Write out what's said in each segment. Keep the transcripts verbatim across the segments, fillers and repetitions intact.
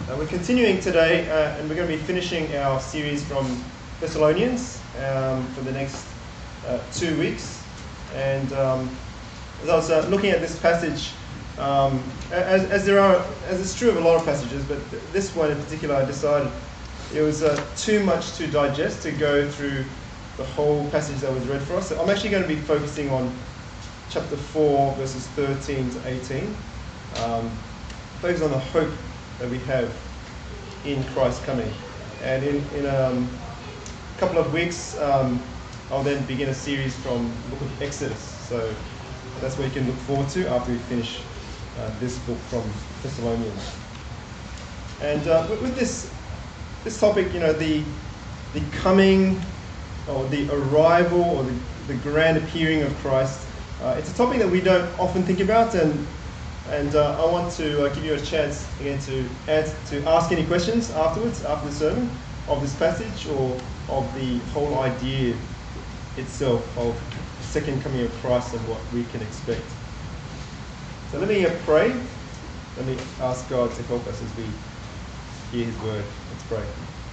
Uh, we're continuing today, uh, and we're going to be finishing our series from Thessalonians um, for the next uh, two weeks. And um, as I was uh, looking at this passage, um, as, as there are, as it's true of a lot of passages, but th- this one in particular, I decided it was uh, too much to digest to go through the whole passage that was read for us. So I'm actually going to be focusing on chapter four, verses thirteen to eighteen. Um, focus on the hope that we have in Christ coming. And in, in um, a couple of weeks, um, I'll then begin a series from the book of Exodus. So that's what you can look forward to after we finish uh, this book from Thessalonians. And uh, with, with this this topic, you know, the the coming or the arrival or the, the grand appearing of Christ, uh, it's a topic that we don't often think about, and And uh, I want to uh, give you a chance again to answer, to ask any questions afterwards, after the sermon, of this passage or of the whole idea itself of the second coming of Christ and what we can expect. So let me uh, pray. Let me ask God to help us as we hear His word. Let's pray.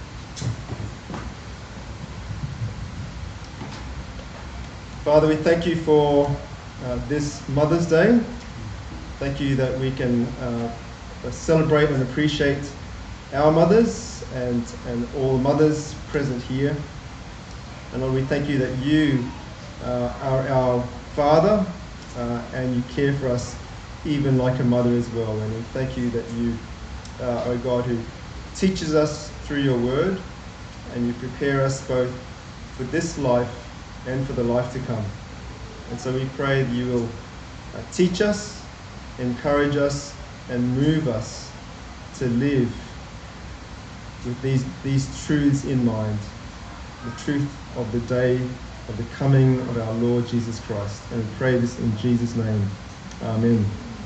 Father, we thank you for uh, this Mother's Day. Thank you that we can uh, celebrate and appreciate our mothers and, and all mothers present here. And Lord, we thank you that you uh, are our Father uh, and you care for us even like a mother as well. And we thank you that you uh, are a God who teaches us through your word, and you prepare us both for this life and for the life to come. And so we pray that you will uh, teach us, encourage us, and move us to live with these these truths in mind, the truth of the day of the coming of our Lord Jesus Christ. And we pray this in Jesus' name. Amen.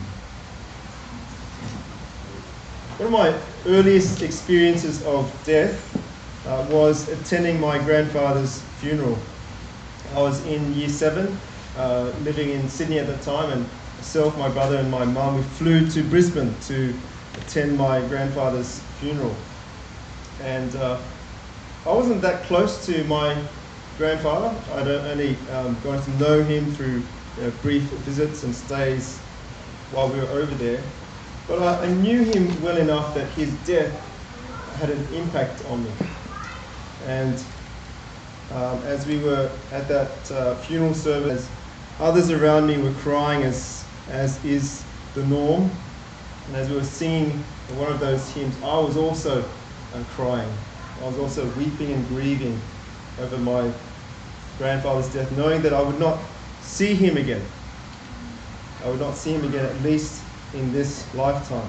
One of my earliest experiences of death uh, was attending my grandfather's funeral. I was in year seven, uh, living in Sydney at the time, and myself, my brother and my mum, we flew to Brisbane to attend my grandfather's funeral. And uh, I wasn't that close to my grandfather. I'd only um, gotten to know him through you know, brief visits and stays while we were over there. But I, I knew him well enough that his death had an impact on me. And um, as we were at that uh, funeral service, others around me were crying as as is the norm. And as we were singing one of those hymns, I was also uh, crying. I was also weeping and grieving over my grandfather's death, knowing that I would not see him again. I would not see him again, at least in this lifetime.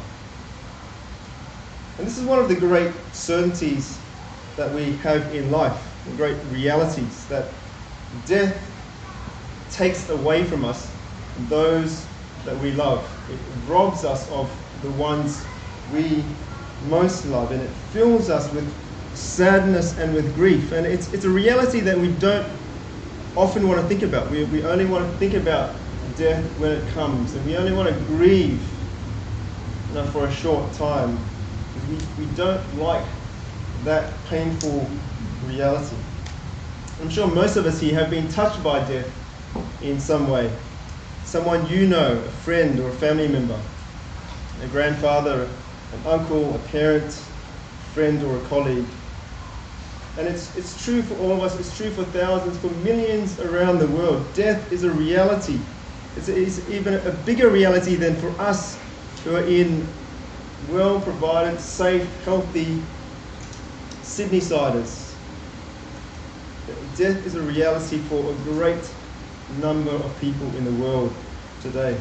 And this is one of the great certainties that we have in life, the great realities, that death takes away from us those that we love. It robs us of the ones we most love, and it fills us with sadness and with grief. And it's it's a reality that we don't often want to think about. We we only want to think about death when it comes, and we only want to grieve you know, for a short time. We, we don't like that painful reality. I'm sure most of us here have been touched by death in some way. Someone you know, a friend or a family member, a grandfather, an uncle, a parent, a friend or a colleague. And it's it's true for all of us, it's true for thousands, for millions around the world. Death is a reality. It's, it's even a bigger reality than for us who are in well-provided, safe, healthy Sydney-siders. Death is a reality for a great number of people in the world today.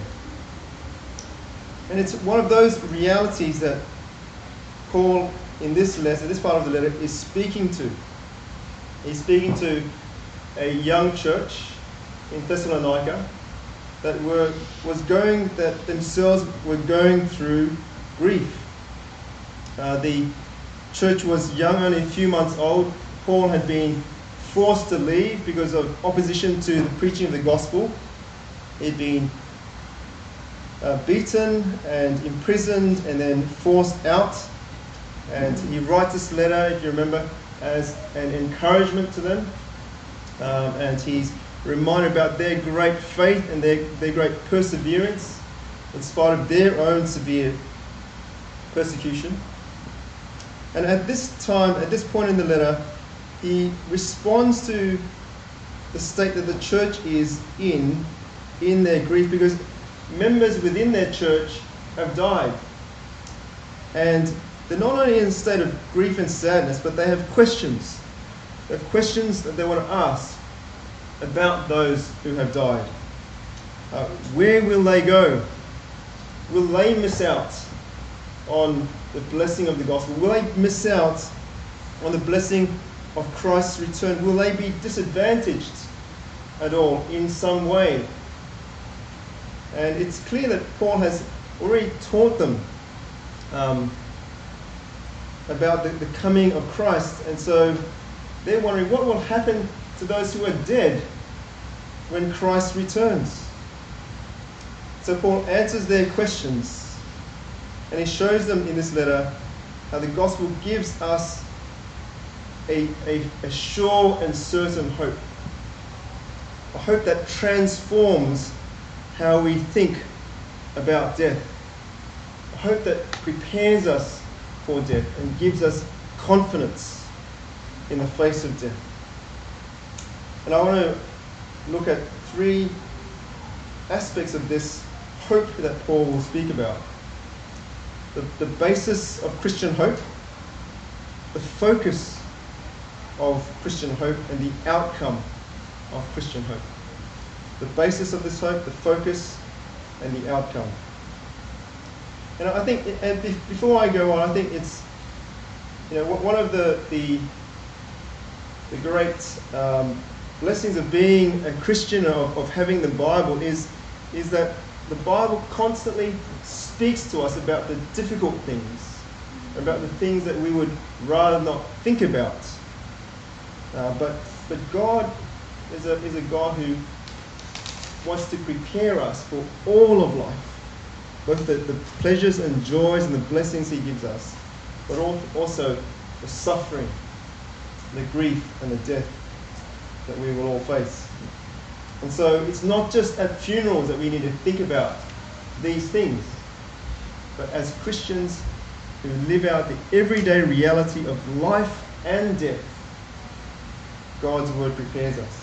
And it's one of those realities that Paul, in this letter, this part of the letter, is speaking to. He's speaking to a young church in Thessalonica that were was going that themselves were going through grief. Uh, the church was young, only a few months old. Paul had been forced to leave because of opposition to the preaching of the gospel. He'd been uh, beaten and imprisoned and then forced out And he writes this letter, if you remember, as an encouragement to them. Um, and he's reminded about their great faith and their, their great perseverance in spite of their own severe persecution. And at this time, at this point in the letter, he responds to the state that the church is in, in their grief, because members within their church have died. And they're not only in a state of grief and sadness, but they have questions. They have questions that they want to ask about those who have died. Uh, where will they go? Will they miss out on the blessing of the gospel? Will they miss out on the blessing of Christ's return? Will they be disadvantaged at all in some way? And it's clear that Paul has already taught them um, about the, the coming of Christ. And so they're wondering what will happen to those who are dead when Christ returns. So Paul answers their questions, and he shows them in this letter how the gospel gives us a, a, a sure and certain hope. A hope that transforms how we think about death. A hope that prepares us for death and gives us confidence in the face of death. And I want to look at three aspects of this hope that Paul will speak about. The, the basis of Christian hope, the focus of Christian hope, and the outcome of Christian hope. The basis of this hope, the focus, and the outcome. And I think, and before I go on, I think it's, you know, one of the the, the great um, blessings of being a Christian, of, of having the Bible, is is that the Bible constantly speaks to us about the difficult things, about the things that we would rather not think about. Uh, but but God is a is a God who wants to prepare us for all of life, both the, the pleasures and joys and the blessings He gives us, but also the suffering, the grief and the death that we will all face. And so it's not just at funerals that we need to think about these things, but as Christians who live out the everyday reality of life and death, God's word prepares us.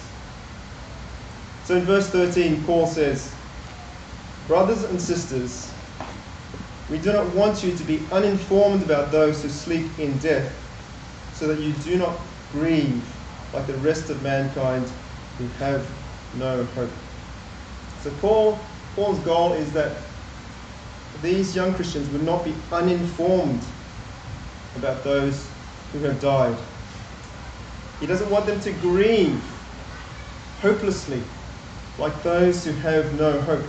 So in verse thirteen, Paul says, "Brothers and sisters, we do not want you to be uninformed about those who sleep in death, so that you do not grieve like the rest of mankind who have no hope." So Paul, Paul's goal is that these young Christians would not be uninformed about those who have died. He doesn't want them to grieve hopelessly like those who have no hope.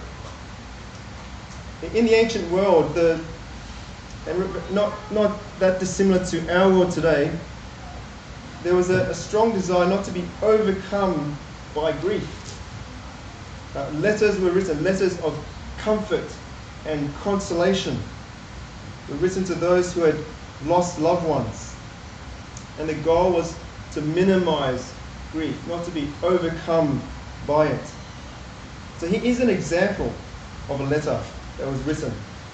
In the ancient world, the and not, not that dissimilar to our world today, there was a, a strong desire not to be overcome by grief. Uh, letters were written, letters of comfort and consolation were written to those who had lost loved ones. And the goal was to minimize grief, not to be overcome by it. So here is an example of a letter that was written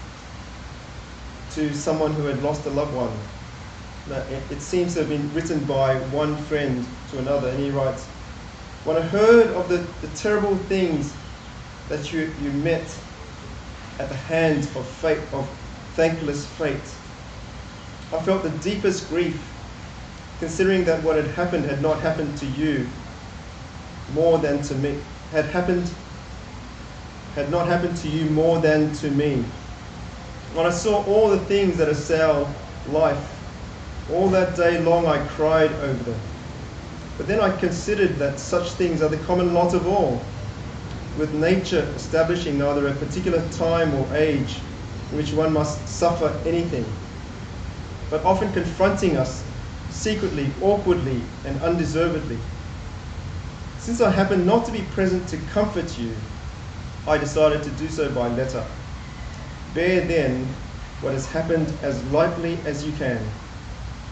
to someone who had lost a loved one. Now, it, it seems to have been written by one friend to another, and he writes, "When I heard of the, the terrible things that you, you met at the hands of fate, of thankless fate, I felt the deepest grief, considering that what had happened had not happened to you more than to me, had happened, had not happened to you more than to me. When I saw all the things that assail life, all that day long I cried over them. But then I considered that such things are the common lot of all, with nature establishing neither a particular time or age in which one must suffer anything, but often confronting us secretly, awkwardly, and undeservedly. Since I happened not to be present to comfort you, I decided to do so by letter. Bear then what has happened as lightly as you can,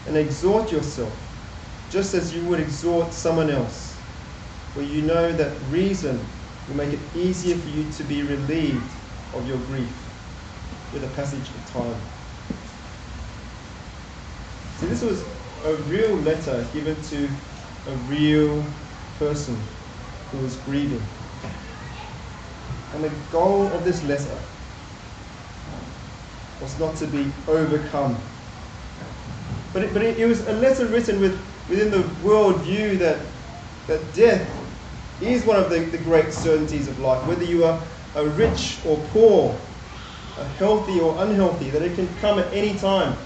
and exhort yourself, just as you would exhort someone else, for you know that reason will make it easier for you to be relieved of your grief with a passage of time. See, this was a real letter given to a real person who was grieving. And the goal of this letter was not to be overcome. But it, but it, it was a letter written with, within the worldview that, that death is one of the, the great certainties of life. Whether you are, are rich or poor, are healthy or unhealthy, that it can come at any time.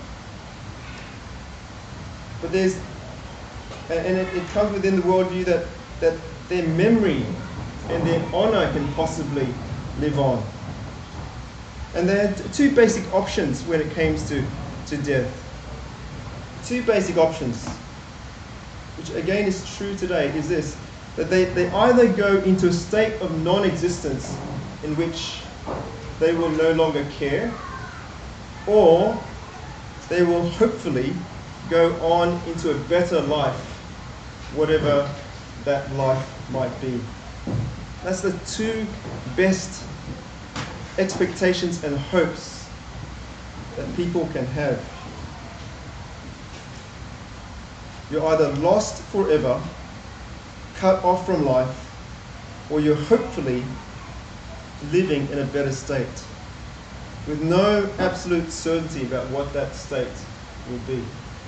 But there's, and it, it comes within the worldview that, that their memory and their honour can possibly live on. And there are two basic options when it comes to, to death. Two basic options, which again is true today, is this, that they, they either go into a state of non-existence in which they will no longer care, or they will hopefully go on into a better life, whatever that life might be. That's the two best expectations and hopes that people can have. You're either lost forever, cut off from life, or you're hopefully living in a better state, with no absolute certainty about what that state will be.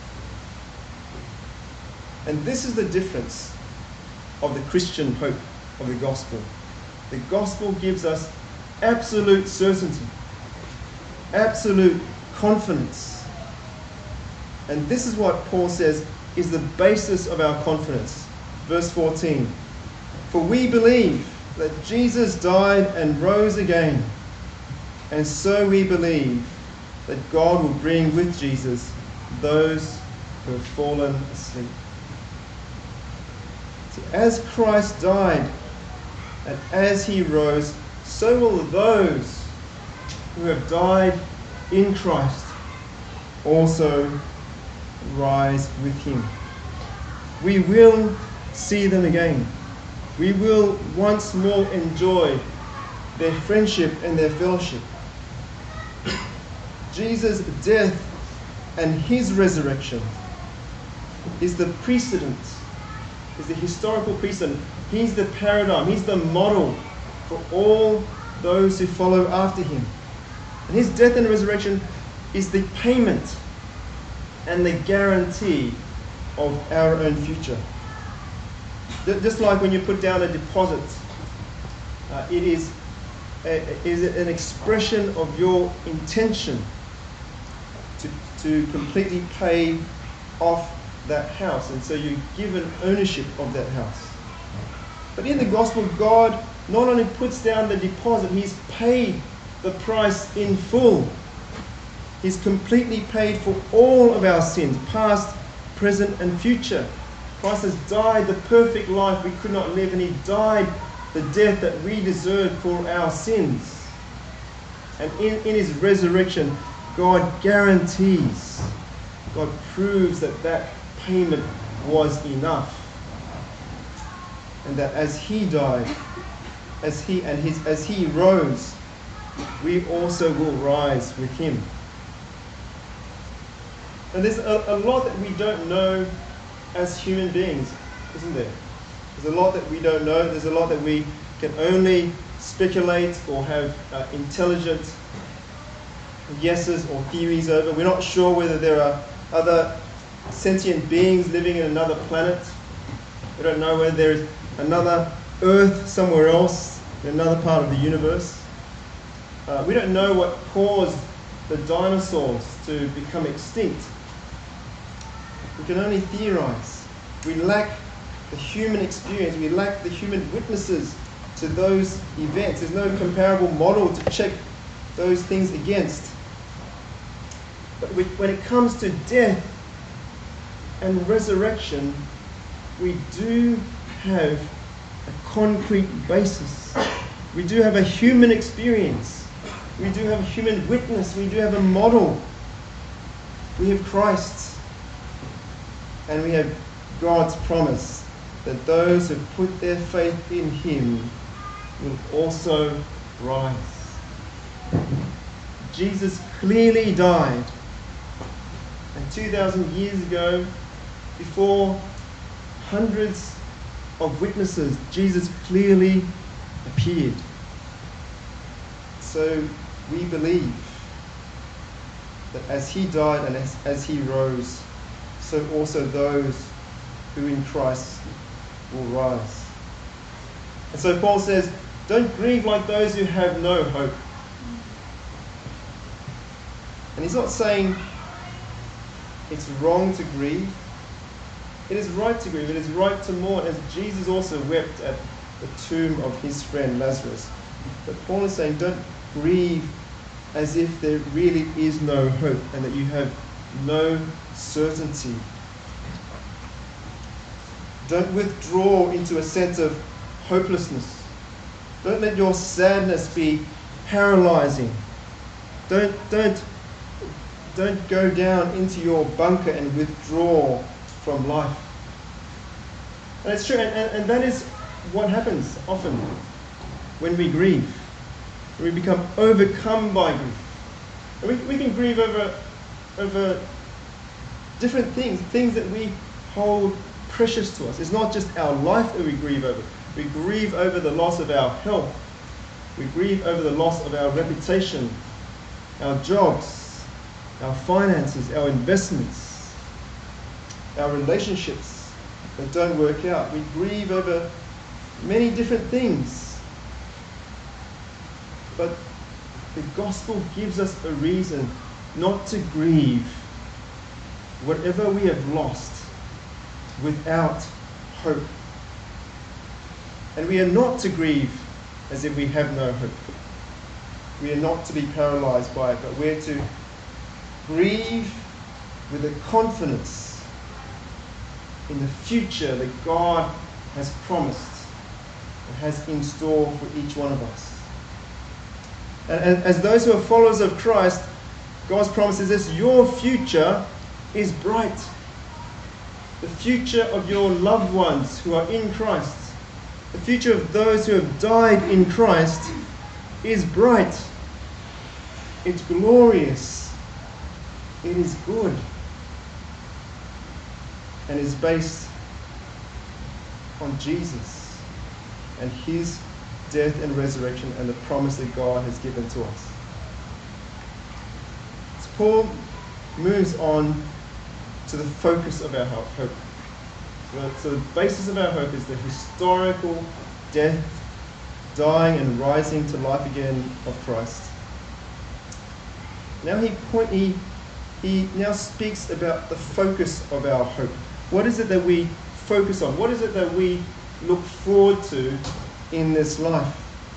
And this is the difference of the Christian hope of the gospel. The gospel gives us absolute certainty, absolute confidence. And this is what Paul says is the basis of our confidence. Verse fourteen, for we believe that Jesus died and rose again, and so we believe that God will bring with Jesus those who have fallen asleep. So as Christ died and as he rose, so will those who have died in Christ also rise with him. We will see them again. We will once more enjoy their friendship and their fellowship. Jesus' death and his resurrection is the precedent, is the historical precedent. He's the paradigm, he's the model for all those who follow after him. And his death and resurrection is the payment and the guarantee of our own future. Just like when you put down a deposit, uh, it is, a, is an expression of your intention to, to completely pay off that house. And so you're given ownership of that house. But in the gospel, God not only puts down the deposit, he's paid the price in full. He's completely paid for all of our sins, past, present, and future. Christ has died the perfect life we could not live, and he died the death that we deserved for our sins. And in, in his resurrection, God guarantees, God proves that that payment was enough. And that as he died, as he and his as he rose, we also will rise with him. And there's a, a lot that we don't know as human beings, isn't there? There's a lot that we don't know. There's a lot that we can only speculate or have uh, intelligent guesses or theories over. We're not sure whether there are other sentient beings living in another planet. We don't know whether there is another Earth somewhere else in another part of the universe. Uh, we don't know what caused the dinosaurs to become extinct. We can only theorize. We lack the human experience. We lack the human witnesses to those events. There's no comparable model to check those things against. But we, when it comes to death and resurrection, we do have a concrete basis. We do have a human experience. We do have a human witness. We do have a model. We have Christ. And we have God's promise that those who put their faith in him will also rise. Jesus clearly died. And two thousand years ago, before hundreds of witnesses, Jesus clearly appeared. So we believe that as he died and as, as he rose, so also those who in Christ will rise. And so Paul says, don't grieve like those who have no hope. And he's not saying it's wrong to grieve. It is right to grieve. It is right to mourn, as Jesus also wept at the tomb of his friend Lazarus. But Paul is saying, don't grieve as if there really is no hope and that you have no certainty. Don't withdraw into a sense of hopelessness. Don't let your sadness be paralyzing. Don't, don't, don't go down into your bunker and withdraw from life. And it's true, and, and, and that is what happens often when we grieve. We become overcome by grief. And we, we can grieve over, over different things, things that we hold precious to us. It's not just our life that we grieve over. We grieve over the loss of our health. We grieve over the loss of our reputation, our jobs, our finances, our investments, our relationships that don't work out. We grieve over many different things. But the gospel gives us a reason not to grieve whatever we have lost without hope. And we are not to grieve as if we have no hope. We are not to be paralyzed by it, but we're to grieve with a confidence in the future that God has promised and has in store for each one of us. And as those who are followers of Christ, God's promise is this: your future is bright. The future of your loved ones who are in Christ, the future of those who have died in Christ is bright. It's glorious. It is good. And is based on Jesus and his death and resurrection and the promise that God has given to us. So Paul moves on to the focus of our hope. So, so the basis of our hope is the historical death, dying and rising to life again of Christ. Now he point he he now speaks about the focus of our hope. What is it that we focus on? What is it that we look forward to in this life?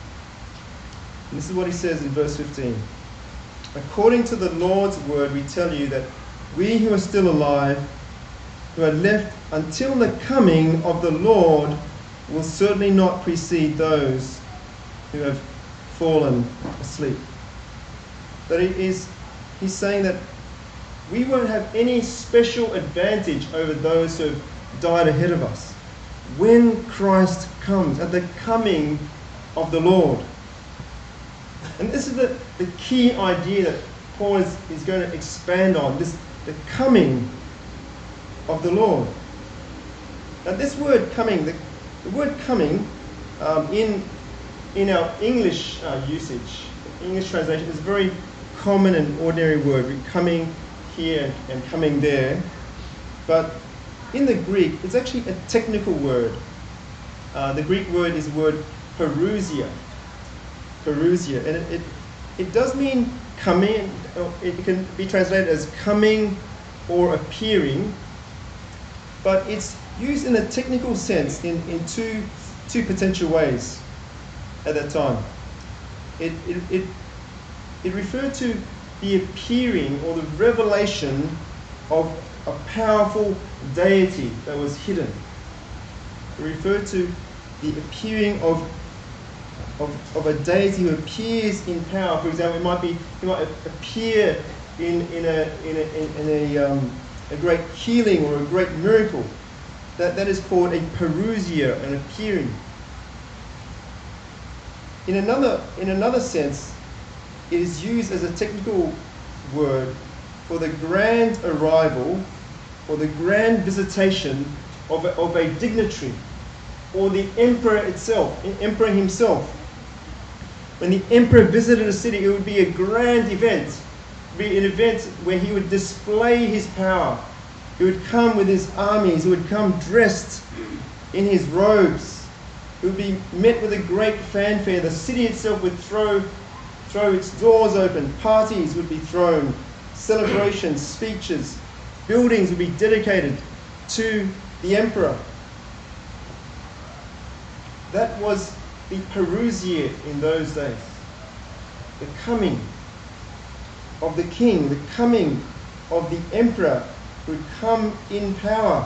And this is what he says in verse fifteen. According to the Lord's word, we tell you that we who are still alive, who are left until the coming of the Lord, will certainly not precede those who have fallen asleep. That it is, he's saying that we won't have any special advantage over those who have died ahead of us when Christ comes, at the coming of the Lord. And this is the, the key idea that Paul is, is going to expand on, this the coming of the Lord. Now this word coming, the, the word coming um, in, in our English uh, usage, English translation, is a very common and ordinary word. We're coming here and coming there. But in the Greek, it's actually a technical word. Uh, the Greek word is the word parousia. Parousia. And it, it, it does mean coming. It can be translated as coming or appearing. But it's used in a technical sense in, in two, two potential ways at that time. It, it, it, it referred to the appearing or the revelation of a powerful deity that was hidden. It referred to the appearing of, of, of a deity who appears in power. For example, it might be it might appear in in a in a in a, um, a great healing or a great miracle. That, that is called a parousia, an appearing. In another, in another sense, it is used as a technical word for the grand arrival or the grand visitation of a, of a dignitary or the emperor itself, the emperor himself. When the emperor visited a city, it would be a grand event. It would be an event where he would display his power. He would come with his armies. He would come dressed in his robes. He would be met with a great fanfare. The city itself would throw, throw its doors open. Parties would be thrown. Celebrations, speeches, buildings would be dedicated to the emperor. That was the parousia in those days. The coming of the king, the coming of the emperor who would come in power.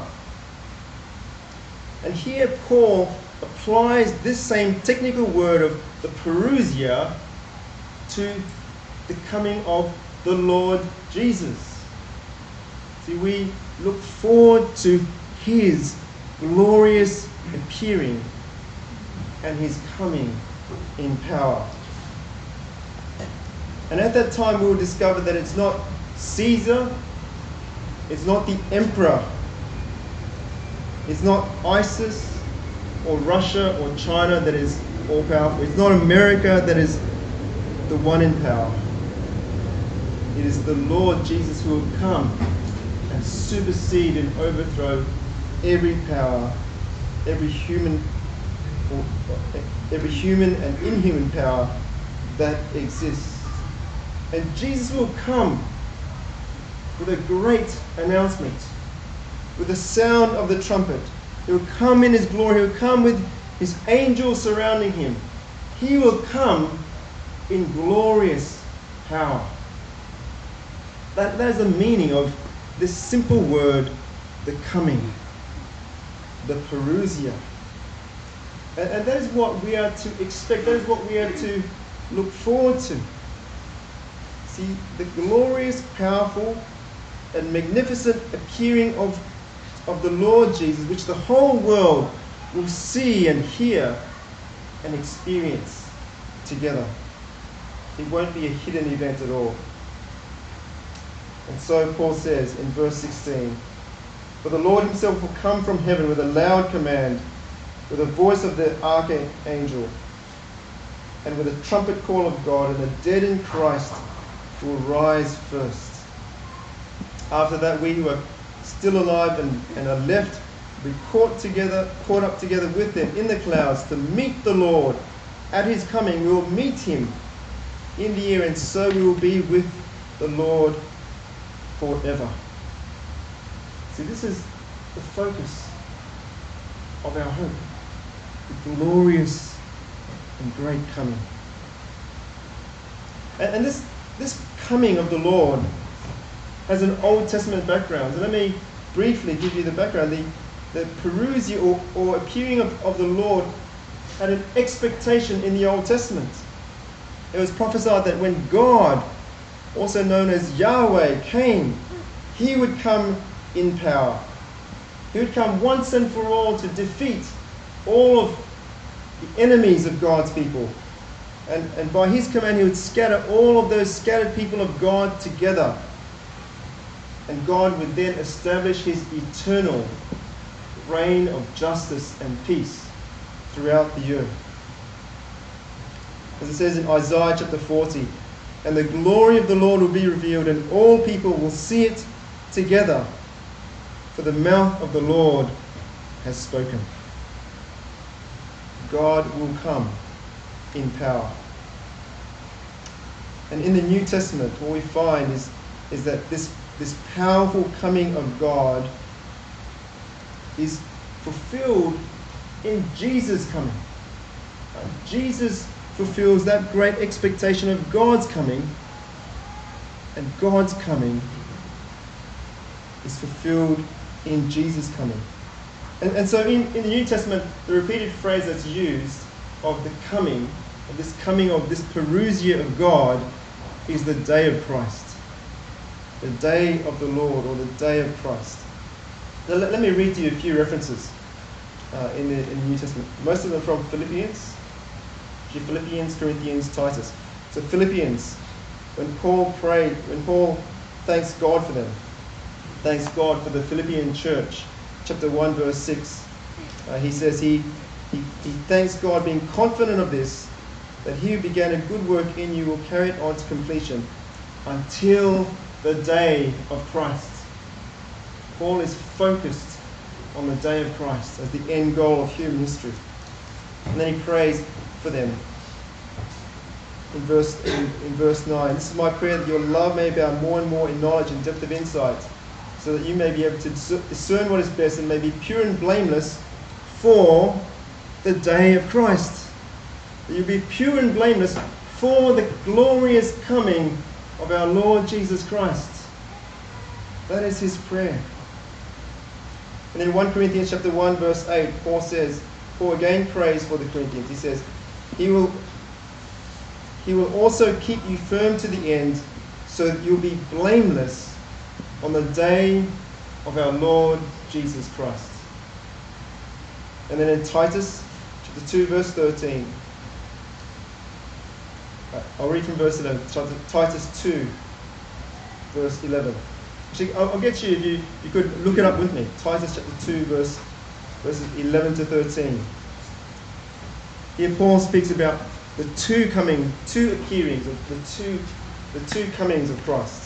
And here Paul applies this same technical word of the parousia to the coming of the Lord Jesus. See, we look forward to his glorious appearing and his coming in power. And at that time we will discover that it's not Caesar, it's not the emperor, it's not ISIS or Russia or China that is all powerful. It's not America that is the one in power. It is the Lord Jesus who will come and supersede and overthrow every power, every human, or every human and inhuman power that exists. And Jesus will come with a great announcement, with the sound of the trumpet. He will come in his glory. He will come with his angels surrounding him. He will come in glorious power. That, that is the meaning of this simple word, the coming, the parousia. And, and that is what we are to expect. That is what we are to look forward to. See, the glorious, powerful, and magnificent appearing of, of the Lord Jesus, which the whole world will see and hear and experience together. It won't be a hidden event at all. And so Paul says in verse sixteen, "For the Lord himself will come from heaven with a loud command, with the voice of the archangel, and with a trumpet call of God, and the dead in Christ will rise first. After that, we who are still alive and, and are left will be caught together, caught up together with them in the clouds to meet the Lord. At his coming, we will meet him in the air, and so we will be with the Lord forever." See, this is the focus of our hope, the glorious and great coming. And, and this, this coming of the Lord has an Old Testament background. So let me briefly give you the background. The, the parousia or, or appearing of, of the Lord had an expectation in the Old Testament. It was prophesied that when God, also known as Yahweh, came, he would come in power. He would come once and for all to defeat all of the enemies of God's people. And, and by his command, he would scatter all of those scattered people of God together. And God would then establish his eternal reign of justice and peace throughout the earth. As it says in Isaiah chapter forty, "And the glory of the Lord will be revealed, and all people will see it together, for the mouth of the Lord has spoken." God will come in power. And in the New Testament, what we find is, is that this, this powerful coming of God is fulfilled in Jesus' coming. Uh, Jesus fulfills that great expectation of God's coming, and God's coming is fulfilled in Jesus' coming. And, and so in, in the New Testament, the repeated phrase that's used of the coming, of this coming of this parousia of God, is the day of Christ. the day of the Lord, or the day of Christ. Now, let, let me read to you a few references uh, in, the, in the New Testament. Most of them from Philippians. Philippians, Corinthians, Titus. So Philippians, when Paul prayed, when Paul thanks God for them, thanks God for the Philippian church, chapter one, verse six, uh, he says he, he, he thanks God, being confident of this, that he who began a good work in you will carry it on to completion until the day of Christ. Paul is focused on the day of Christ as the end goal of human history. And then he prays for them. In verse, in, in verse nine, this is my prayer, that your love may abound more and more in knowledge and depth of insight, so that you may be able to discern what is best and may be pure and blameless for the day of Christ. That you be pure and blameless for the glorious coming of our Lord Jesus Christ. That is his prayer. And in First Corinthians chapter one, verse eight, Paul says, Paul again prays for the Corinthians. He says, He will, he will also keep you firm to the end, so that you'll be blameless on the day of our Lord Jesus Christ. And then in Titus chapter two, verse thirteen, I'll read from verse eleven. Titus two, verse eleven. Actually, I'll, I'll get you if you, you could look it up with me. Titus chapter two, verse, verses eleven to thirteen. Here Paul speaks about the two coming, two appearings, the two, the two comings of Christ.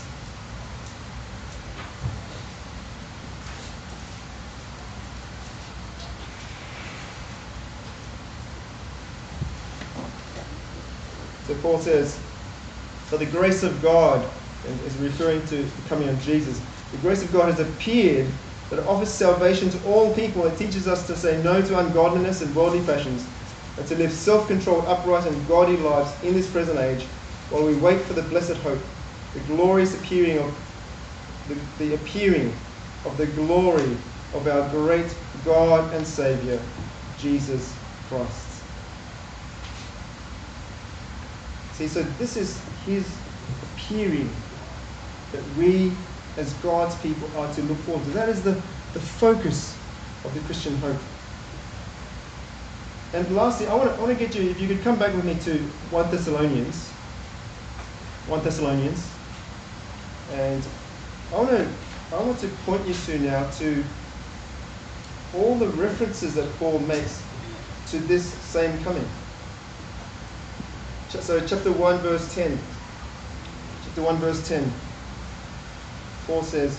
So Paul says, "So the grace of God," and is referring to the coming of Jesus. The grace of God has appeared, that it offers salvation to all people. It teaches us to say no to ungodliness and worldly passions, and to live self-controlled, upright, and godly lives in this present age, while we wait for the blessed hope, the glorious appearing of the, the appearing of the glory of our great God and Saviour, Jesus Christ. See, so this is his appearing that we, as God's people, are to look forward to. That is the, the focus of the Christian hope. And lastly, I want to I want to get you, if you could come back with me to First Thessalonians. First Thessalonians. And I want to I want to point you to now to all the references that Paul makes to this same coming. So chapter one, verse ten. Chapter one, verse ten. Paul says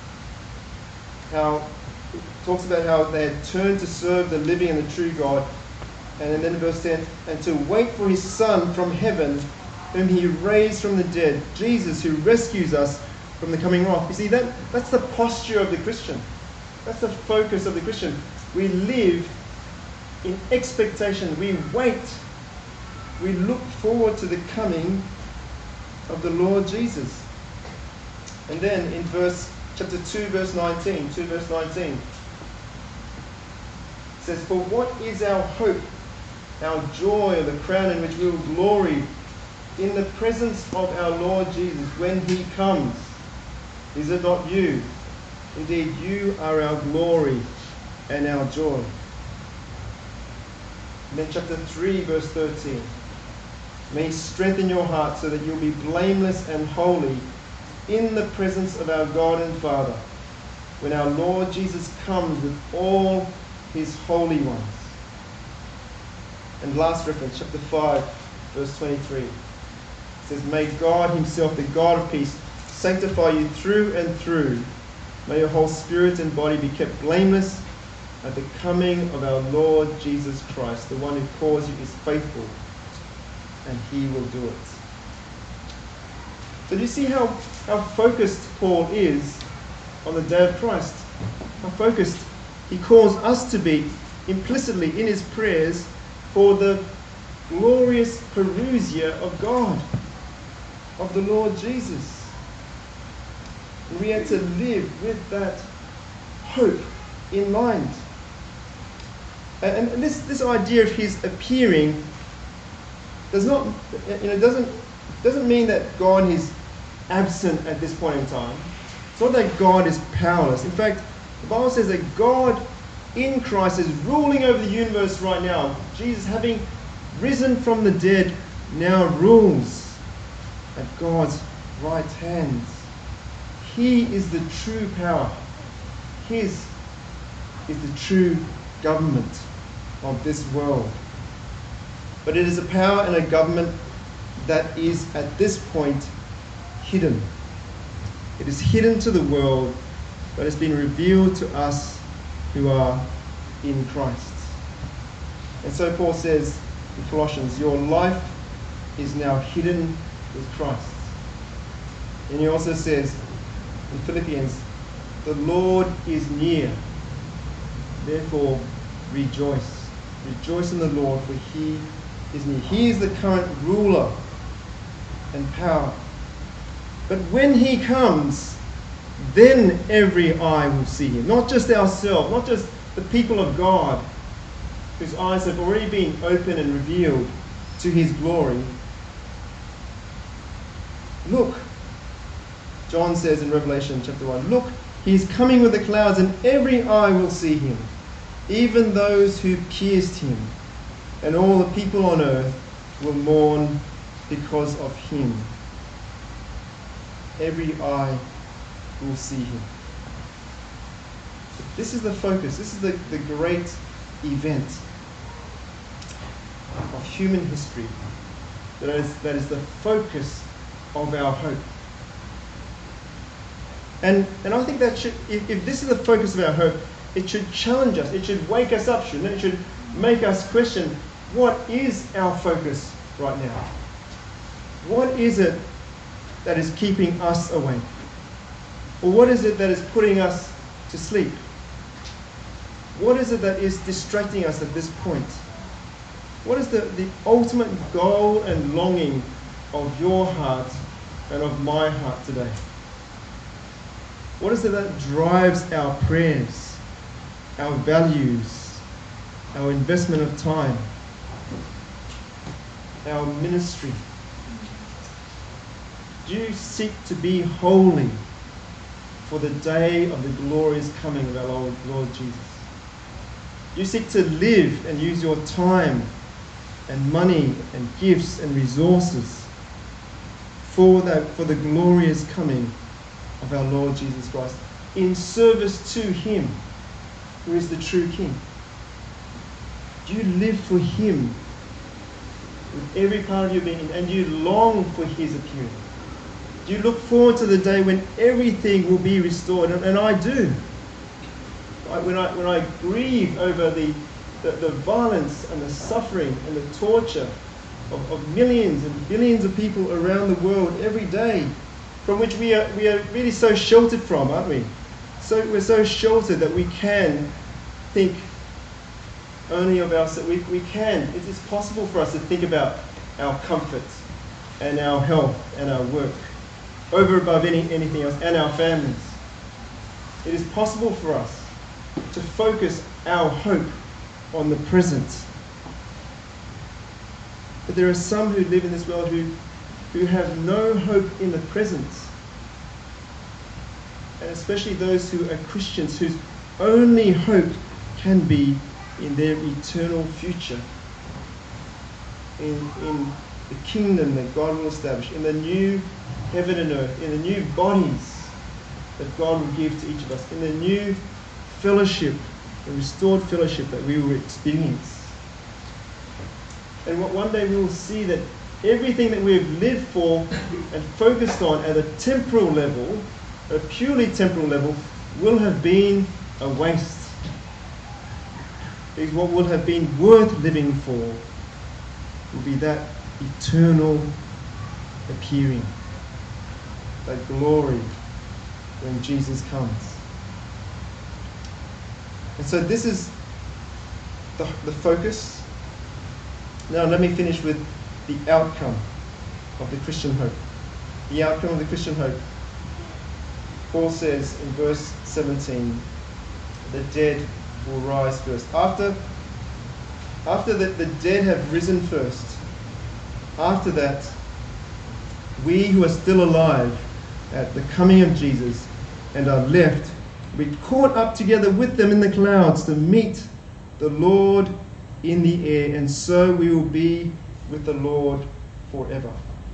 how it talks about how they had turned to serve the living and the true God. And then in verse ten, and to wait for his Son from heaven, whom he raised from the dead, Jesus, who rescues us from the coming wrath. You see, that that's the posture of the Christian. That's the focus of the Christian. We live in expectation. We wait. We look forward to the coming of the Lord Jesus. And then in verse chapter two, verse nineteen, two verse nineteen, it says, "For what is our hope, our joy, or the crown in which we will glory in the presence of our Lord Jesus when he comes? Is it not you? Indeed, you are our glory and our joy." And then chapter three, verse thirteen. "May he strengthen your heart so that you'll be blameless and holy in the presence of our God and Father, when our Lord Jesus comes with all his holy ones." And last reference, chapter five, verse twenty-three. It says, "May God himself, the God of peace, sanctify you through and through. May your whole spirit and body be kept blameless at the coming of our Lord Jesus Christ. The one who calls you is faithful, and he will do it." So do you see how, how focused Paul is on the day of Christ? How focused he calls us to be implicitly in his prayers for the glorious parousia of God, of the Lord Jesus. And we are to live with that hope in mind. And, and this, this idea of his appearing does not, you know, doesn't doesn't mean that God is absent at this point in time. It's not that God is powerless. In fact, the Bible says that God in Christ is ruling over the universe right now. Jesus, having risen from the dead, now rules at God's right hand. He is the true power. His is the true government of this world. But it is a power and a government that is at this point hidden. It is hidden to the world, but it's been revealed to us who are in Christ. And so Paul says in Colossians, your life is now hidden with Christ. And he also says in Philippians, the Lord is near. Therefore, rejoice. Rejoice in the Lord, for he is near. He is the current ruler and power. But when he comes, then every eye will see him. Not just ourselves, not just the people of God, whose eyes have already been opened and revealed to his glory. Look, John says in Revelation chapter one, look, he is coming with the clouds, and every eye will see him, even those who pierced him, and all the people on earth will mourn because of him. Every eye will see him. This is the focus. This is the, the great event of human history that is, that is the focus of our hope. And, and I think that should, if, if this is the focus of our hope, it should challenge us. It should wake us up, shouldn't it? It should make us question, what is our focus right now? What is it that is keeping us awake? Or what is it that is putting us to sleep? What is it that is distracting us at this point? What is the, the ultimate goal and longing of your heart and of my heart today? What is it that drives our prayers, our values, our investment of time, our ministry? Do you seek to be holy for the day of the glorious coming of our Lord, Lord Jesus? Do you seek to live and use your time and money and gifts and resources for that, for the glorious coming of our Lord Jesus Christ, in service to him who is the true King? Do you live for him with every part of your being, and do you long for his appearing? Do you look forward to the day when everything will be restored? And, and I do. I, when I when I grieve over the, the, the violence and the suffering and the torture of, of millions and billions of people around the world every day, from which we are we are really so sheltered from, aren't we? So we're so sheltered that we can think only of ourselves. We, we can. It is possible for us to think about our comfort and our health and our work over above any, anything else, and our families. It is possible for us to focus our hope on the present. But there are some who live in this world who, who have no hope in the present. And especially those who are Christians, whose only hope can be in their eternal future. In, in the kingdom that God will establish, in the new heaven and earth, in the new bodies that God will give to each of us, in the new fellowship, the restored fellowship that we will experience. And one day we will see that everything that we have lived for and focused on at a temporal level, a purely temporal level, will have been a waste. Because what will have been worth living for will be that eternal appearing, that glory when Jesus comes. And so this is the, the focus. Now let me finish with the outcome of the Christian hope. The outcome of the Christian hope. Paul says in verse seventeen, the dead will rise first. After, after the, the dead have risen first, after that, we who are still alive at the coming of Jesus and are left, we caught up together with them in the clouds to meet the Lord in the air, and so we will be with the Lord forever.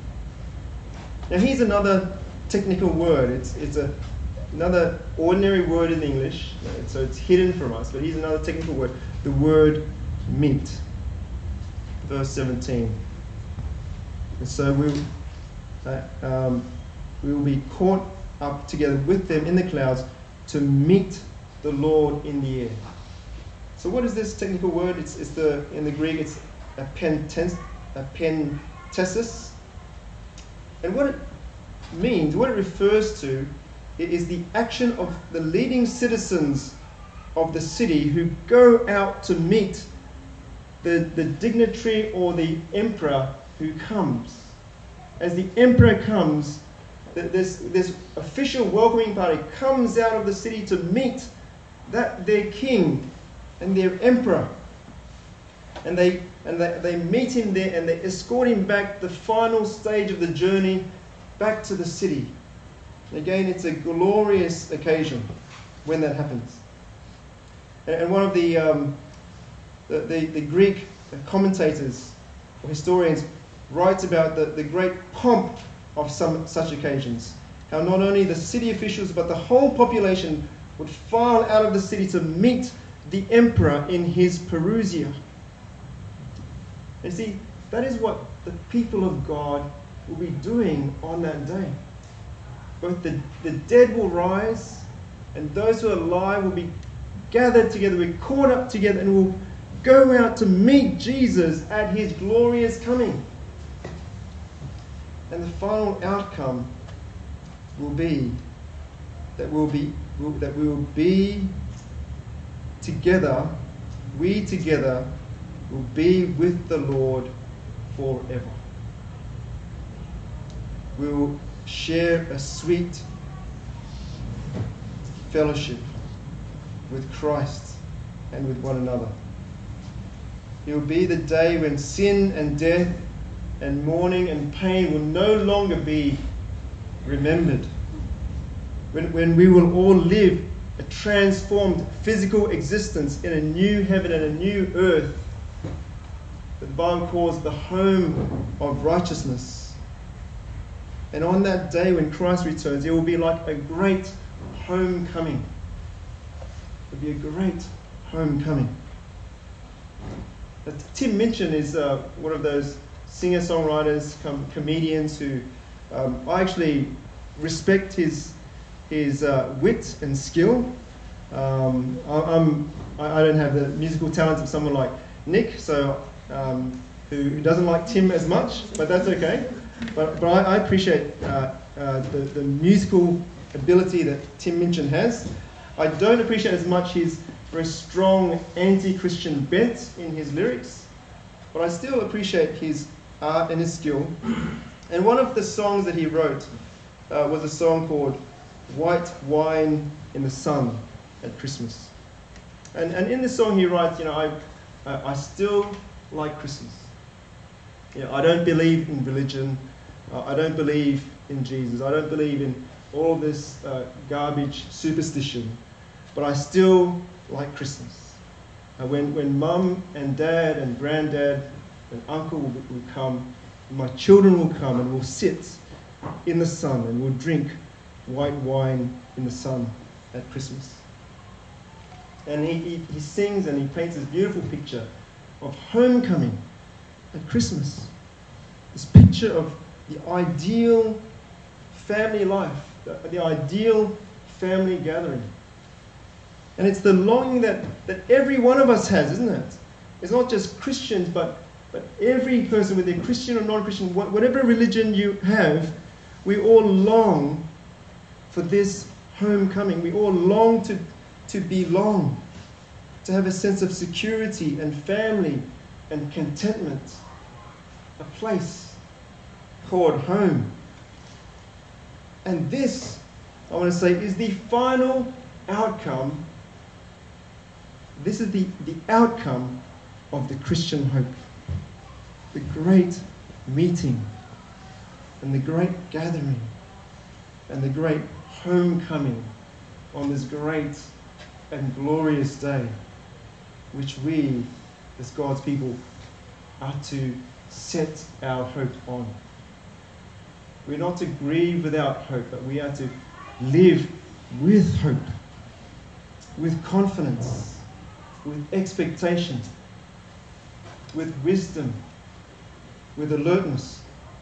Now here's another technical word. It's, it's a, another ordinary word in English, so it's hidden from us, but here's another technical word, the word meet. Verse seventeen. And so we, uh, um, we will be caught up together with them in the clouds to meet the Lord in the air. So what is this technical word? It's, it's the in the Greek it's a pentes, a pentesis. And what it means, what it refers to, it is the action of the leading citizens of the city who go out to meet the, the dignitary or the emperor who comes. As the emperor comes, this, this official welcoming party comes out of the city to meet that their king and their emperor. And they and they, they meet him there and they escort him back the final stage of the journey back to the city. And again, it's a glorious occasion when that happens. And, and one of the, um, the, the, the Greek commentators or historians writes about the, the great pomp of some such occasions. How not only the city officials but the whole population would file out of the city to meet the emperor in his Perusia. And see, that is what the people of God will be doing on that day. Both the, the dead will rise and those who are alive will be gathered together, we're caught up together, and will go out to meet Jesus at his glorious coming. And the final outcome will be that we'll be will, that we will be together, we together will be with the Lord forever. We will share a sweet fellowship with Christ and with one another. It will be the day when sin and death and mourning and pain will no longer be remembered. When, when we will all live a transformed physical existence in a new heaven and a new earth that the Bible calls the home of righteousness. And on that day when Christ returns, it will be like a great homecoming. It will be a great homecoming. Tim Minchin is uh, one of those singer-songwriters, com- comedians who um, I actually respect his his uh, wit and skill. Um, I, I'm I don't have the musical talents of someone like Nick, so um, who, who doesn't like Tim as much, but that's okay. But but I, I appreciate uh, uh, the the musical ability that Tim Minchin has. I don't appreciate as much his very strong anti-Christian bent in his lyrics, but I still appreciate his art and his skill. And one of the songs that he wrote uh, was a song called White Wine in the Sun at Christmas. And and in this song he writes, you know, I I, I still like Christmas. You know, I don't believe in religion. Uh, I don't believe in Jesus. I don't believe in all this uh, garbage superstition. But I still like Christmas. Uh, when when mum and dad and granddad and uncle will, will come, my children will come and we'll sit in the sun and we'll drink white wine in the sun at Christmas. And he, he, he sings and he paints this beautiful picture of homecoming at Christmas. This picture of the ideal family life, the, the ideal family gathering. And it's the longing that, that every one of us has, isn't it? It's not just Christians, but, but every person, whether they're Christian or non-Christian, whatever religion you have, we all long for this homecoming. We all long to, to belong, to have a sense of security and family and contentment, a place called home. And this, I want to say, is the final outcome. This is the, the outcome of the Christian hope. The great meeting and the great gathering and the great homecoming on this great and glorious day, which we, as God's people, are to set our hope on. We're not to grieve without hope, but we are to live with hope, with confidence, with expectation, with wisdom, with alertness.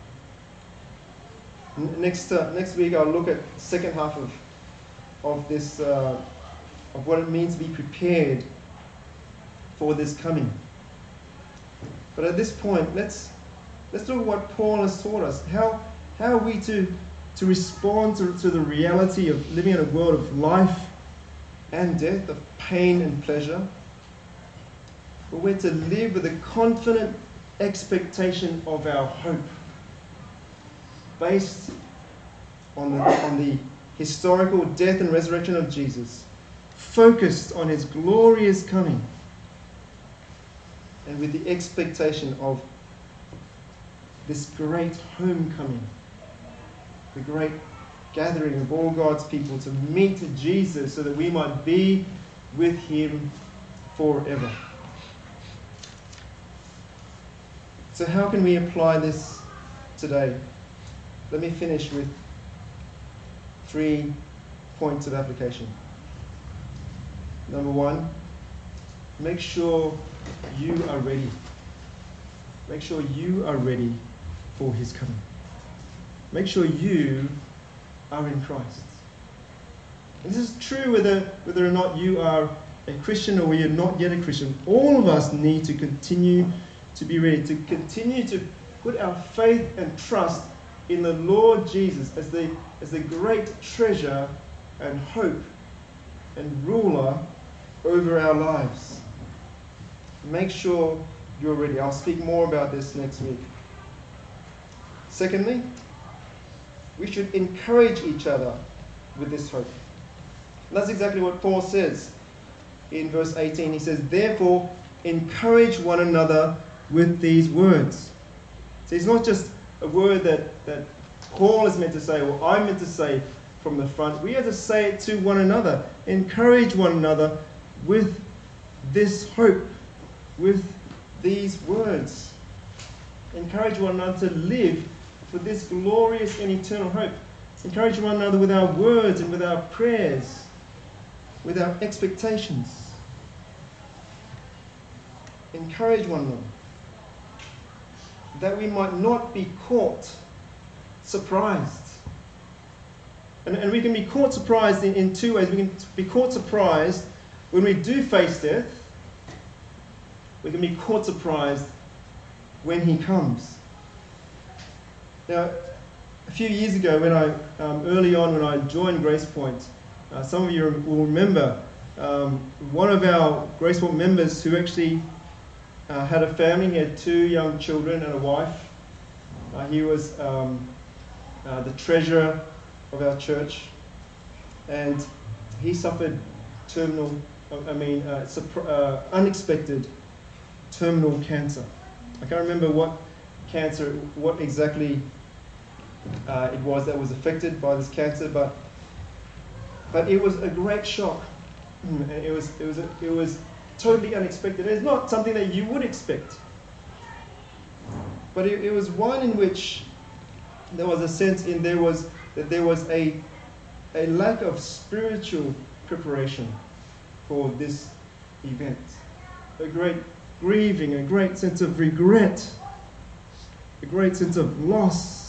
Next, uh, next week I'll look at the second half of, of this, uh, of what it means to be prepared for this coming. But at this point, let's let's look at what Paul has taught us. How how are we to to respond to, to the reality of living in a world of life and death, of pain and pleasure? But we're to live with a confident expectation of our hope, based on the, on the historical death and resurrection of Jesus, focused on his glorious coming, and with the expectation of this great homecoming, the great gathering of all God's people to meet Jesus so that we might be with him forever. So how can we apply this today? Let me finish with three points of application. Number one, make sure you are ready. Make sure you are ready for his coming. Make sure you are in Christ. And this is true whether, whether or not you are a Christian or you're not yet a Christian. All of us need to continue to be ready, to continue to put our faith and trust in the Lord Jesus as the, as the great treasure and hope and ruler over our lives. Make sure you're ready. I'll speak more about this next week. Secondly, we should encourage each other with this hope. And that's exactly what Paul says in verse eighteen. He says, therefore, encourage one another with these words. So it's not just a word that, that Paul is meant to say or I'm meant to say from the front. We are to say it to one another. Encourage one another with this hope, with these words. Encourage one another to live for this glorious and eternal hope. Encourage one another with our words and with our prayers, with our expectations. Encourage one another, that we might not be caught surprised. And, and we can be caught surprised in, in two ways. We can be caught surprised when we do face death. We can be caught surprised when he comes. Now, a few years ago, when I um, early on when I joined Grace Point, uh, some of you will remember um, one of our Grace Point members who actually uh, had a family. He had two young children and a wife. Uh, he was um, uh, the treasurer of our church, and he suffered terminal, I mean, uh, uh, unexpected terminal cancer. I can't remember what cancer, what exactly uh, it was that was affected by this cancer, but but it was a great shock. And it was it was a, it was totally unexpected. It's not something that you would expect, but it, it was one in which there was a sense in there was that there was a a lack of spiritual preparation for this event. A great grieving, a great sense of regret, a great sense of loss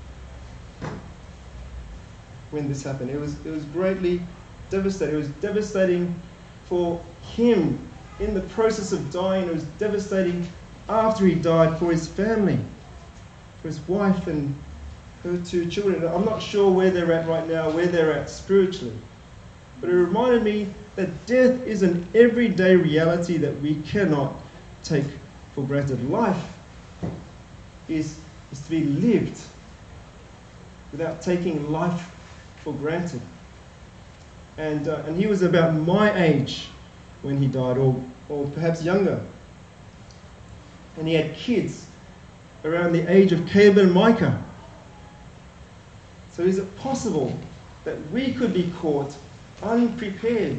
when this happened. It was it was greatly devastating. It was devastating for him in the process of dying. It was devastating after he died for his family, for his wife and her two children. I'm not sure where they're at right now, where they're at spiritually. But it reminded me that death is an everyday reality that we cannot take for granted. Life is, is to be lived without taking life for granted. And, uh, and he was about my age when he died, or, or perhaps younger. And he had kids around the age of Caleb and Micah. So is it possible that we could be caught unprepared.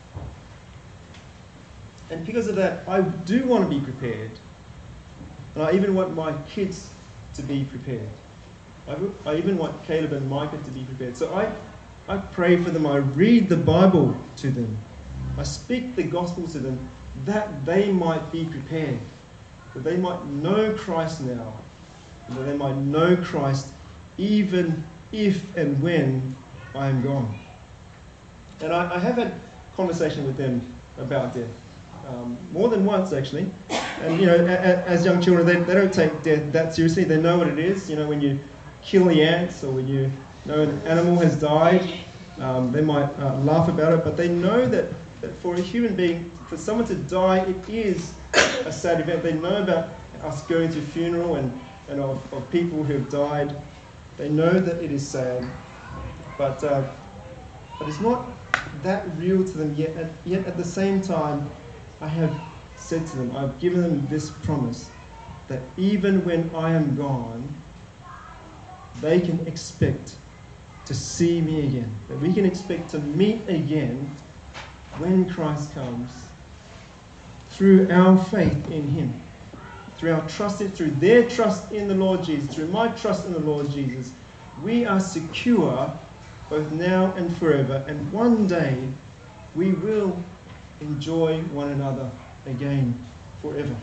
And because of that, I do want to be prepared. And I even want my kids to be prepared. I, I even want Caleb and Micah to be prepared. So I, I pray for them. I read the Bible to them. I speak the gospel to them that they might be prepared. That they might know Christ now. And that they might know Christ even if and when I am gone. And I, I have had conversation with them about death. Um, more than once, actually. And, you know, a, a, as young children, they, they don't take death that seriously. They know what it is. You know, when you kill the ants or when you know an animal has died, um, they might uh, laugh about it. But they know that, that for a human being, for someone to die, it is a sad event. They know about us going to a funeral and, and of, of people who have died. They know that it is sad. But, uh, but it's not that real to them yet. At, yet at the same time, I have said to them, I've given them this promise, that even when I am gone, they can expect to see me again. That we can expect to meet again when Christ comes through our faith in Him, through our trust in, through their trust in the Lord Jesus, through my trust in the Lord Jesus. We are secure both now and forever, and one day we will enjoy one another again forever.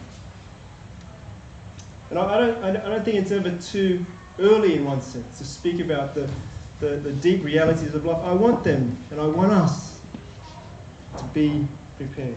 And I, I don't, I don't think it's ever too early in one sense to speak about the, the, the deep realities of life. I want them, and I want us to be prepared.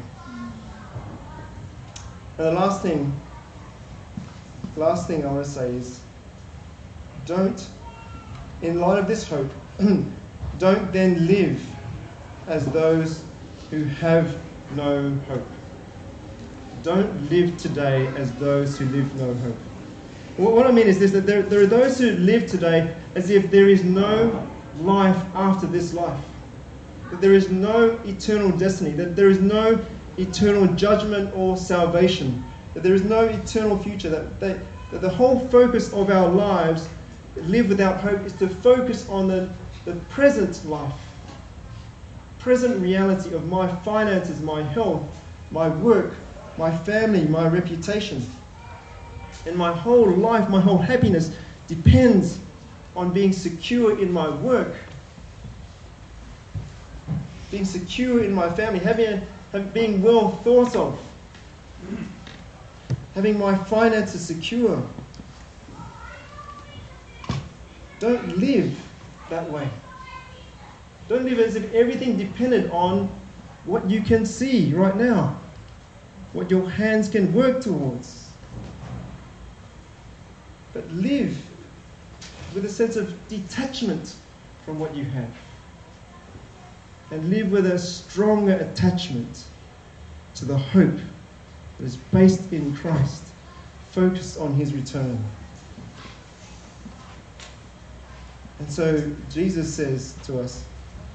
And the last thing, last thing I want to say is, don't, in light of this hope, don't then live as those who have no hope. Don't live today as those who live no hope. What I mean is this, that there, there are those who live today as if there is no life after this life. That there is no eternal destiny. That there is no eternal judgment or salvation. That there is no eternal future. That, they, that the whole focus of our lives, live without hope, is to focus on the, the present life. Present reality of my finances, my health, my work, my family, my reputation. And my whole life, my whole happiness depends on being secure in my work, being secure in my family, having, having being well thought of, having my finances secure. Don't live that way. Don't live as if everything depended on what you can see right now, what your hands can work towards. But live with a sense of detachment from what you have. And live with a stronger attachment to the hope that is based in Christ, focused on His return. And so Jesus says to us,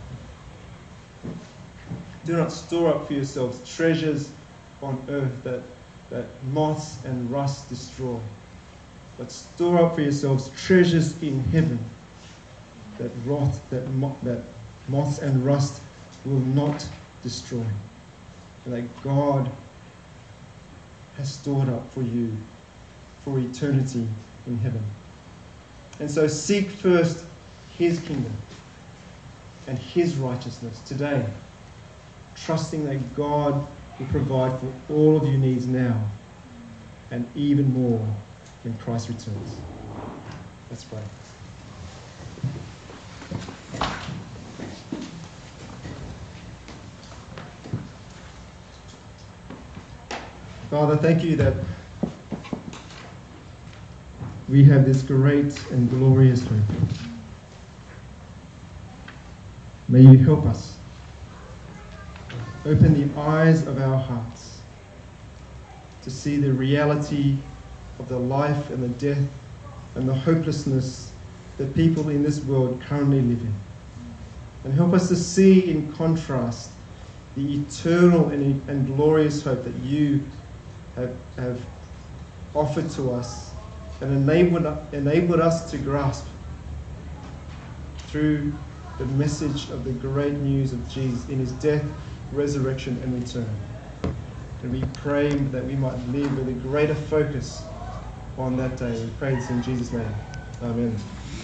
do not store up for yourselves treasures on earth that, that moths and rust destroy, but store up for yourselves treasures in heaven that rot, that, mo- that moths and rust will not destroy, and that God has stored up for you for eternity in heaven. And so seek first His kingdom and His righteousness today, trusting that God will provide for all of your needs now and even more when Christ returns. Let's pray. Father, thank you that we have this great and glorious hope. May you help us. Open the eyes of our hearts to see the reality of the life and the death and the hopelessness that people in this world currently live in. And help us to see in contrast the eternal and, and glorious hope that you have, have offered to us and enabled, enabled us to grasp through the message of the great news of Jesus in his death, resurrection, and return. And we pray that we might live with a greater focus on that day. We pray this in Jesus' name. Amen.